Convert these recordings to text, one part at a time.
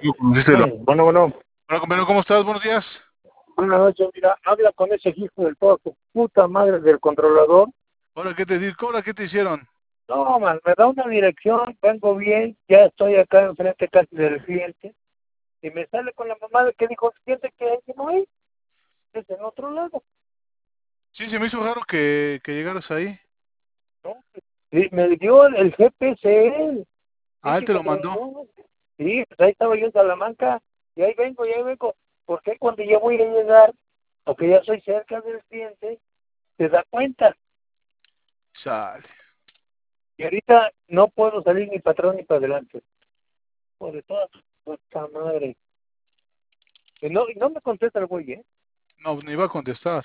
¿Cómo conociste la- Bueno, Hola, compañero, ¿cómo estás? Buenos días. buenas noches, mira, habla con ese hijo de toda su puta madre del controlador. Hola, ¿qué te di? Hola, ¿qué te hicieron? No, man, me da una dirección, vengo bien, ya estoy acá enfrente casi del cliente, y me sale con la mamá que dijo, el cliente que ahí no hay, es en otro lado, Sí, se me hizo raro que llegaras ahí. ¿no? Y me dio el GPS él, Ah, él pinche te lo mandó. controlador. Sí, pues ahí estaba yo en Salamanca, y ahí vengo, porque cuando ya voy a llegar, porque ya soy cerca del cliente, se da cuenta. Sale. Y ahorita no puedo salir ni para atrás ni para adelante. Por de toda su puta madre. Y no me contesta el güey, ¿eh? No, ni iba a contestar.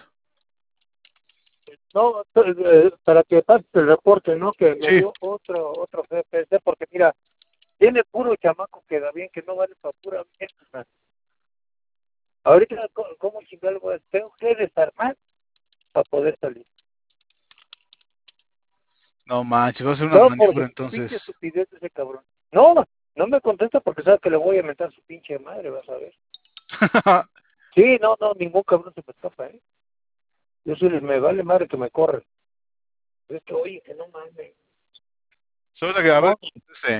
No, para que pase el reporte, ¿no? Que me Sí, dio otro GPS, porque mira, tiene puro chamaco que da bien, que no vale para pura mierda. Ahorita, ¿cómo chingar voy a tengo que desarmar para poder salir? no manches, va a ser una Todo por maniobra su pinche entonces. estupidez de ese cabrón. No, no me contesta porque sabe que le voy a meter su pinche madre, vas a ver. Sí, no, ningún cabrón se me escapa, ¿eh? Yo sí me vale madre que me corre. Es que, oye, que no mames. Solo que, a ver, No,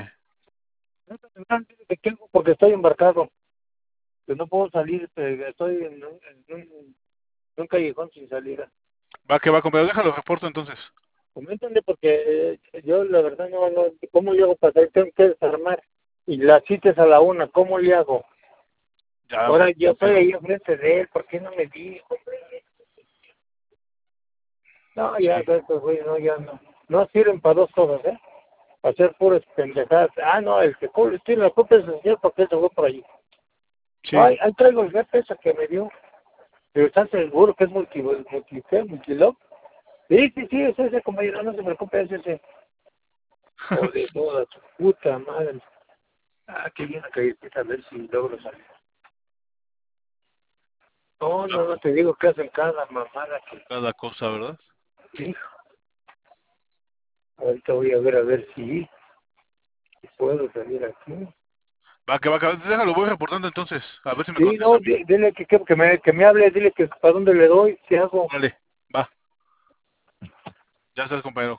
porque estoy embarcado. Que no puedo salir, estoy en un callejón sin salida. va que va, compañero, déjalo reporto entonces. Coméntame porque yo la verdad no, ¿cómo le hago para salir? Tengo que desarmar. Y la cita es a la 1, ¿cómo le hago? Ya, Ahora yo estoy compañero. ahí enfrente de él, ¿por qué no me dijo? No, ya, Sí, estos güeyes, no, ya no. No sirven para dos cosas, ¿eh? Para hacer puras pendejadas. Ah, no, el que tiene la culpa es el señor porque él se fue por allí. sí. Ay, ahí traigo el GPS que me dio. Pero ¿estás seguro que es multilog? Sí, es ese, compañero, no se preocupe, es ese. Joder, toda su puta madre. Ah, qué bien la callecita, a ver si logro salir. No, te digo que hacen cada mamada que... Cada cosa, ¿verdad? Hijo, ahorita voy a ver si puedo salir aquí. Va que va. Déjalo, voy reportando entonces. A ver si me Sí, contesta. no, dile que me hable, dile que para dónde le doy, si hago. Vale, va. Ya estás, compañero.